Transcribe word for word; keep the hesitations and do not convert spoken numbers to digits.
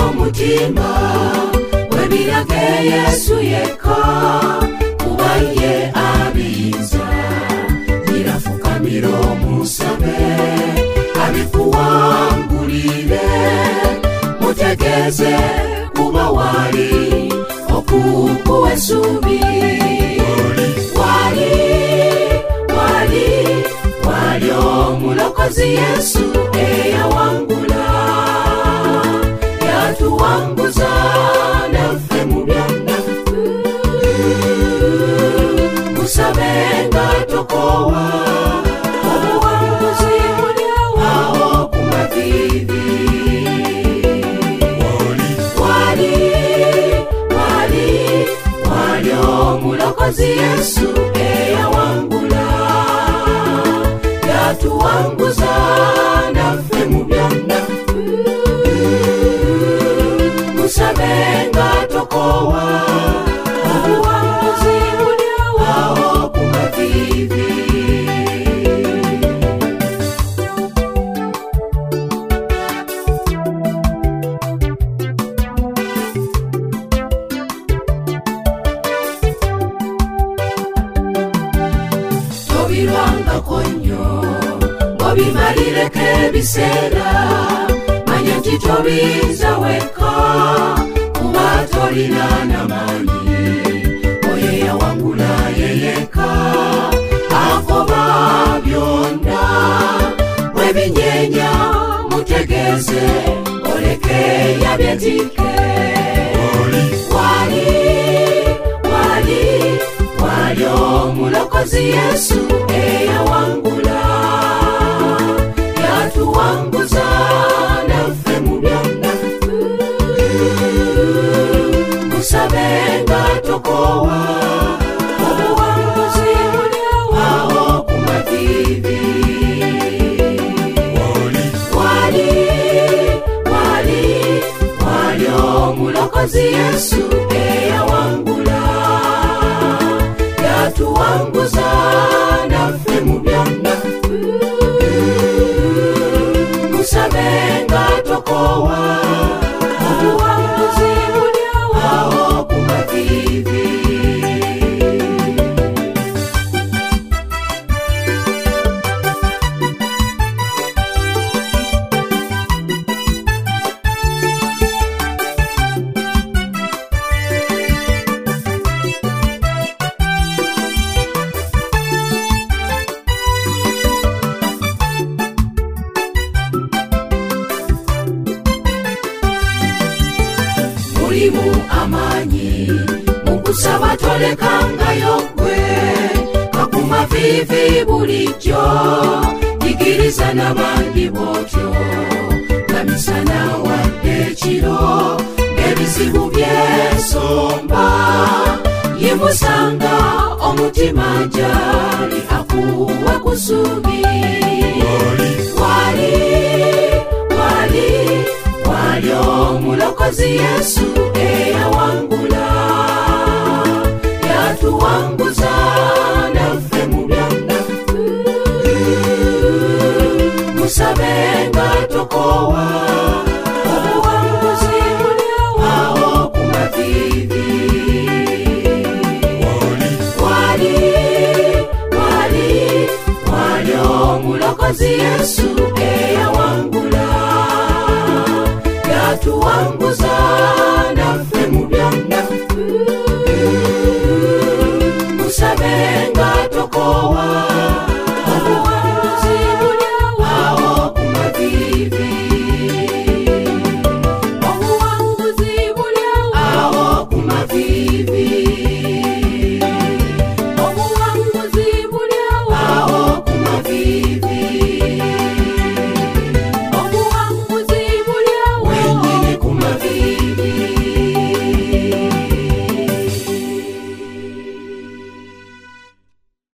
umutima webirage Yesu yeka kubaye abiza irafukamiro musabe abikuwangurire mutegeze kuba wali okukuwe subi wali wali wali omulokozi Yesu eyawangula yatuwanguza naffe mu byonna musabe nga tokowa obuwanguzi bulyawo ku mavivi wali wali wali omulokozi Yesu eyawangula yatuwanguza naffe mu byonna musabe nga tokowa obuwanguzi bulyawo ku mavivi tobirwangako nnyo ngobimalireko ebiseera manya nti tobiyinza wekka kuba tolina n'amaanyi oyo yawangula yeyeka akoba byonna webinyenya mutegeeze oleke yabyetike wali wali wali omulokozi Yesu eyawangula yatuwanguza naffe mu byonna musabe nga tokowa obuwanguzi bulyawo ku mavivi wali wali wali omulokozi Yesu eyawangula yatuwanguza naffe mu byonna musabe nga tokowa obuwanguzi bulyawo ku mavivi mulimu amanyi mukusaba tolekangayo gwe kakumavivi bulijjo yigiriza n'abandi bootyo kamisana wadde ekiro ng'ebizibu byesomba yimusanga omutima njali akuwe ku ssuubi wali wali wali omulokozi Yesu eyawangula yatuwanguza naffe mu byonna musabe nga tokowa obuwanguzi bulyawo ku mavivi wali wali wali omulokozi Yesu eyawangula yatuwanguza naffe mu byonna musabe nga tokowa